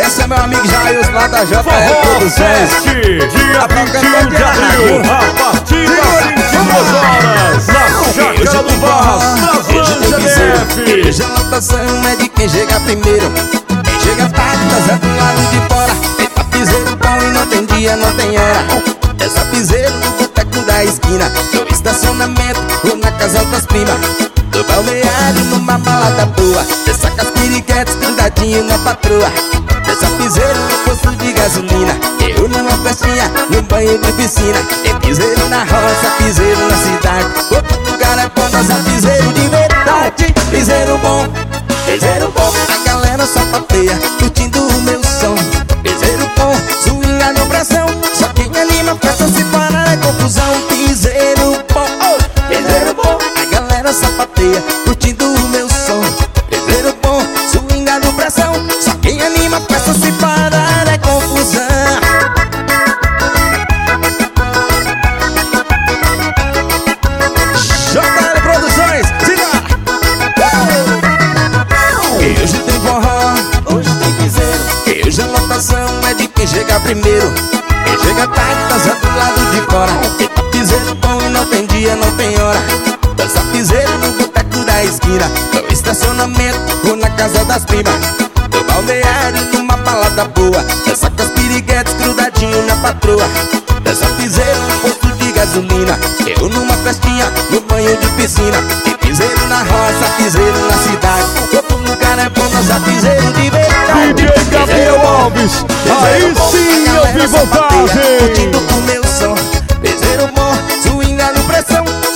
Esse é meu amigo Jailson lá da JL Produções. Dia 21 de abril, a partir das 22 horas, na Chácara do Vaz, nas Lanjas DF. Hoje a lotação é de quem chega primeiro. Quem chega tarde tá zero do lado de fora. Tem pra piseiro bom e não tem dia, não tem hora. Essa piseiro no boteco da esquina, no estacionamento ou na casa das primas, do balneário numa balada boa. Essa caspiriquete grudadinho na patroa. Essa piseiro no posto de gasolina, eu numa festinha, num banho de piscina. Tem piseiro na roça, piseiro na cidade. Outro lugar é bom, nossa piseiro de verdade. Piseiro bom, a galera sapateia, curtindo o meu som. Piseiro bom, swinga no pressão. Só quem anima a festa se parar é confusão. Piseiro bom, a galera sapateia, curtindo o meu som. Piseiro bom, swinga no pressão. Só quem anima a festa se parar é confusão. JL Produções, siga! E hoje tem forró, hoje tem piseiro. E hoje a lotação é de quem chega primeiro. Quem chega tarde tá só do lado de fora. Tem piseiro bom e não tem dia, não tem hora. Dança piseiro no boteco da esquina, no estacionamento ou na casa das primas, do balneário numa balada boa. Dança com as piriguetes grudadinho na patroa. Dança piseiro no posto de gasolina, eu numa festinha, no banho de piscina. Tem piseiro na roça, piseiro na cidade. Todo lugar é bom, nossa piseiro de verdade. DJ Gabriel Alves, aí sim eu vi vantagem. Curtindo o meu som. Piseiro bom, swinga no pressão.